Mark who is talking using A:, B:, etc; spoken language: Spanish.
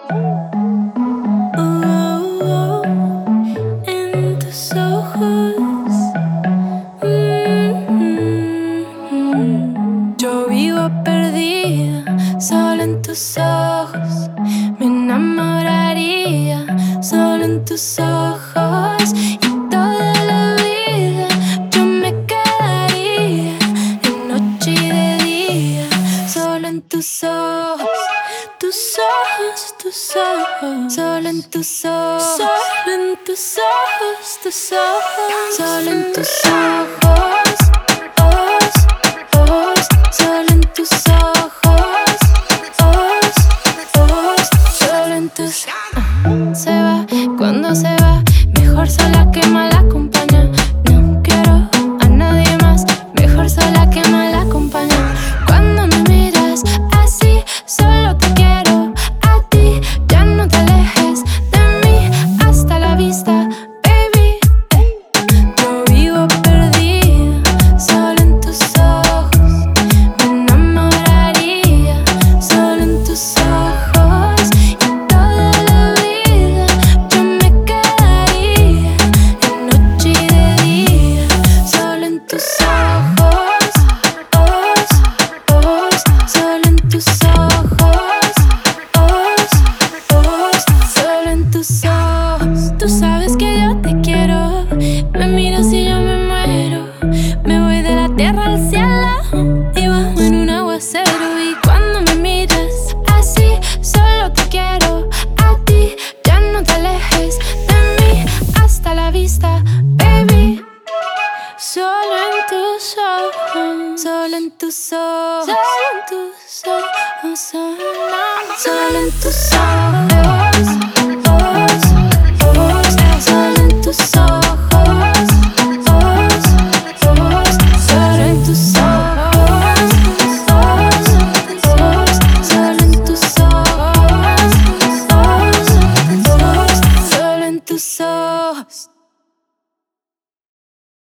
A: En tus ojos. Yo vivo perdida, solo en tus ojos. Me enamoraría, solo en tus ojos. Y toda la vida yo me quedaría, de noche y de día, solo en tus ojos. Tus ojos, tus ojos, solo en tus ojos, solo en tus ojos, tus ojos, solo en tus ojos, ojos, solo en tus ojos, ojos, solo en tus. Se va, cuando se va, mejor sola que mal acompañada. No quiero a nadie más, mejor sola que mal acompañada. Cuando me miras así, solo te quiero a ti. Ya no te alejes de mí, hasta la vista, baby. Yo vivo perdida, solo en tus ojos. Me enamoraría, solo en tus ojos. Y toda la vida yo me quedaría, de noche y de día, solo en tus ojos, solo en tus ojos, solo en tus ojos. Tú sabes que yo te quiero, me miras y yo me muero. Me voy de la tierra al cielo y bajo en un aguacero. Y cuando me miras así, solo te quiero a ti. Ya no te alejes de mí, hasta la vista, baby. Solo en tus ojos, solo en tus ojos, solo en tus ojos, solo en tus ojos.